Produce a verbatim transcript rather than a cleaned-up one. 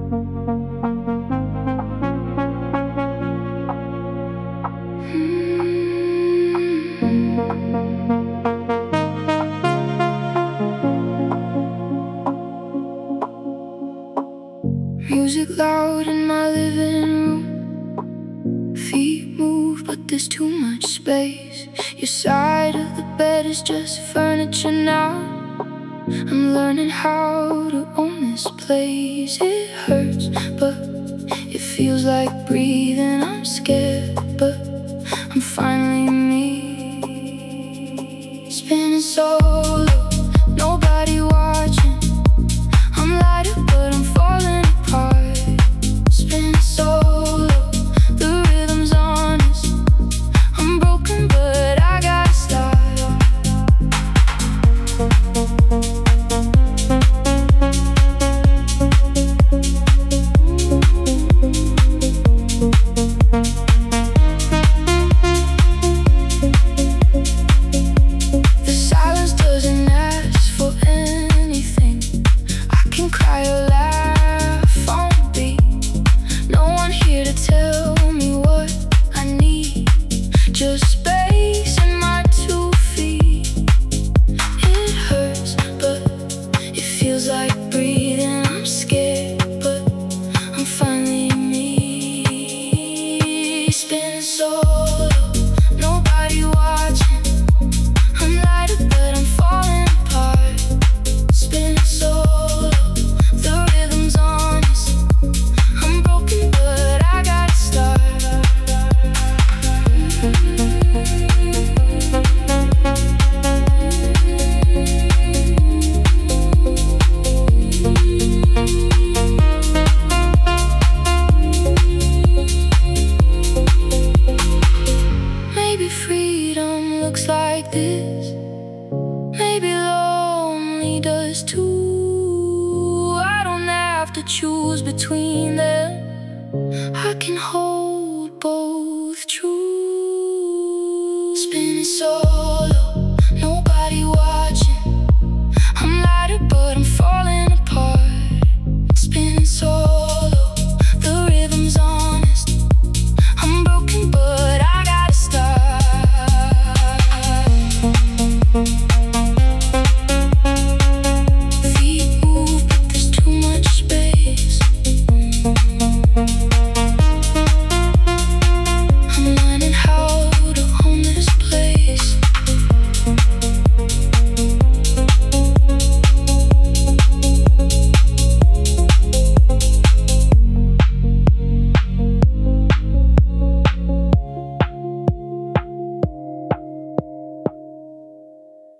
Music loud in my living room. Feet move, but there's too much space. Your side of the bed is just furniture now. I'm learning how to own this place. It hurts, but it feels like breathing. I'm scared, but I'm finally me. Spinning solo, nobody watching. I'm lighter, but I'm falling apart. Spinning solo, the rhythm's honest. I'm broken, but I gotta start. Just space and my two feet. It hurts, but it feels like breathing. I'm scared, but I'm finally me. Spinning solo, nobody watching. I'm lighter, but I'm falling apart. Spinning solo, the rhythm's honest. I'm broken, but I gotta start. Maybe freedom looks like this. Maybe lonely does too. I don't have to choose between them. I can hold both true. Spinning solo.